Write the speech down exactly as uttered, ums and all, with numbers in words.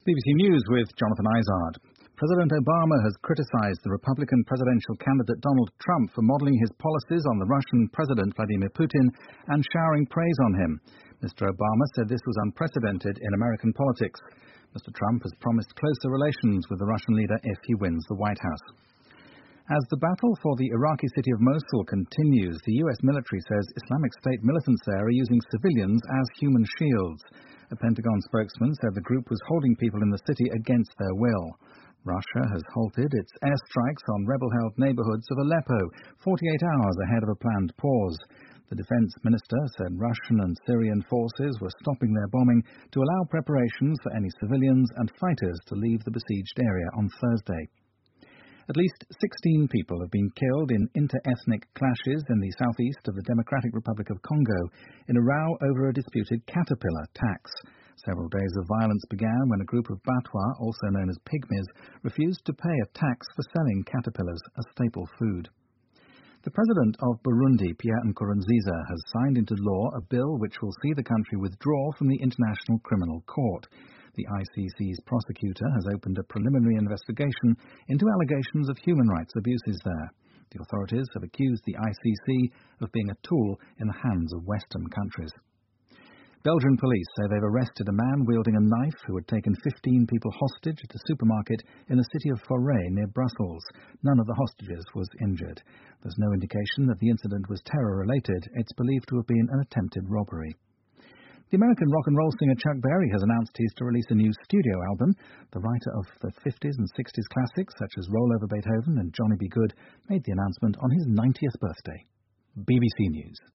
B B C News with Jonathan Izard. President Obama has criticized the Republican presidential candidate Donald Trump for modeling his policies on the Russian President Vladimir Putin and showering praise on him. Mister Obama said this was unprecedented in American politics. Mister Trump has promised closer relations with the Russian leader if he wins the White House. As the battle for the Iraqi city of Mosul continues, the U S military says Islamic State militants there are using civilians as human shields. A Pentagon spokesman said the group was holding people in the city against their will. Russia has halted its airstrikes on rebel-held neighborhoods of Aleppo, forty-eight hours ahead of a planned pause. The defense minister said Russian and Syrian forces were stopping their bombing to allow preparations for any civilians and fighters to leave the besieged area on Thursday. At least sixteen people have been killed in inter-ethnic clashes in the southeast of the Democratic Republic of Congo in a row over a disputed caterpillar tax. Several days of violence began when a group of Batwa, also known as pygmies, refused to pay a tax for selling caterpillars as staple food. The president of Burundi, Pierre Nkurunziza, has signed into law a bill which will see the country withdraw from the International Criminal Court. The I C C's prosecutor has opened a preliminary investigation into allegations of human rights abuses there. The authorities have accused the I C C of being a tool in the hands of Western countries. Belgian police say they've arrested a man wielding a knife who had taken fifteen people hostage at a supermarket in the city of Forêt near Brussels. None of the hostages was injured. There's no indication that the incident was terror-related. It's believed to have been an attempted robbery. The American rock and roll singer Chuck Berry has announced he's to release a new studio album. The writer of the fifties and sixties classics such as Roll Over Beethoven and Johnny B. Goode made the announcement on his ninetieth birthday. B B C News.